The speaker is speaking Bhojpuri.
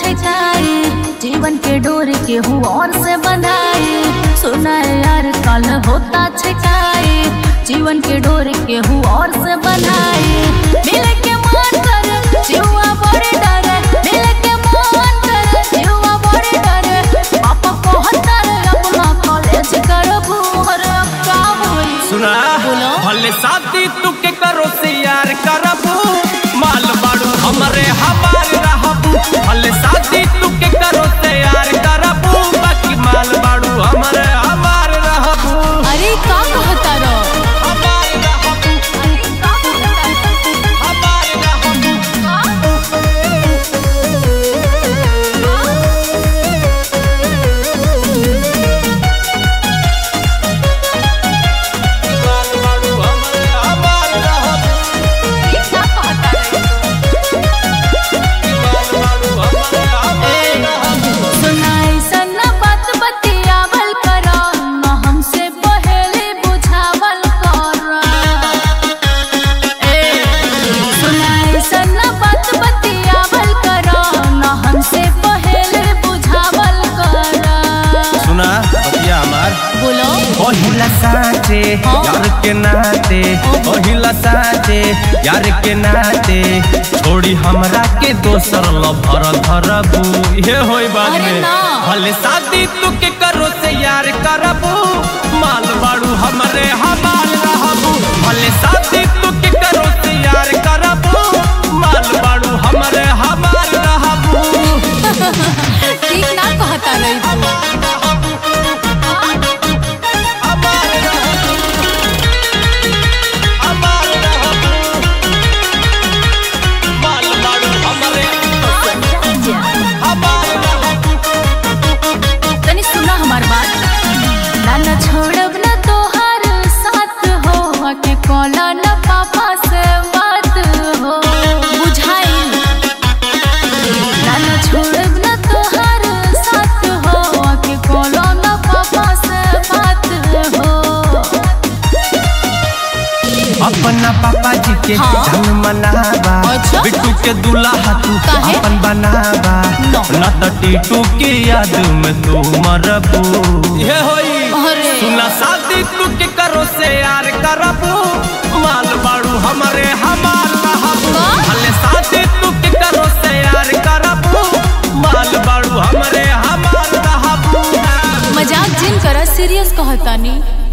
छकाए, जीवन के डोर के हूँ और से बंधाए। सुना यार कल होता छकाए, जीवन के डोर के हूँ और से बंधाए। मिल के मान कर जीवा बड़े डरे, मिल के मान कर जीवा बड़े डरे। पापा को हतर अपना कॉलेज करबू हर काम होई। सुना भले शादी तू के करो से यार करबू, माल बाड़ू हमरे हमार रहबू। भले शादी तू के करो से यार करबू, बाकी माल बाड़ू हमरे हमार रहबू। अरे का कहता रो हमार रहबू, हमार रहबू। माल बाड़ू हमरे हमार रहबू, माल बाड़ू हमरे हमार रहबू। सुनाई सन्ना बात बतियावल करो, न हमसे पहले बुझावल करो। सुनाई सन्ना बात बतियावल करो, न हमसे पहले बुझावल करो। सुना बतिया हमार बोलो पहिला साचे यार के नाते, पहिला साचे यार के नाते। छोड़ी हमरा के दोसर लभर धरबू, ये होई बाद अरे में। ना। भले शादी तू के करो से यार करबू, माल बाड़ू हमरे हमार रहबू। भले शादी तू के करो से यार करबू, माल बाड़ू हमरे हमार रहबू। ठीक ना कहता रही तू। हमार रहबू, हमार रहबू। माल बाड़ू हमरे हमार रहबू। तनी सुना हमार बात, नाना छोड़ब न तोहार साथ हो, के कोला न पापा से बात हो। बुझाई नाना छोड़ब न तोहार साथ हो, के कोला न पापा से बात हो। अपना पापा जी के हाँ। जन्म मनावा, अच्छा? बिट्टू के दूल्हा तू काहे? अपन बनावा। नो। न त टीटू के याद में तू मरबू, ये होई। अरे। सुना शादी तू के करो से यार करबू, माल बाड़ू हमरे हमार रहबू। का? भले शादी तू के करो से यार करबू, माल बाड़ू हमरे हमार रहबू। मजाक जिन करा, सीरियस कहता नी।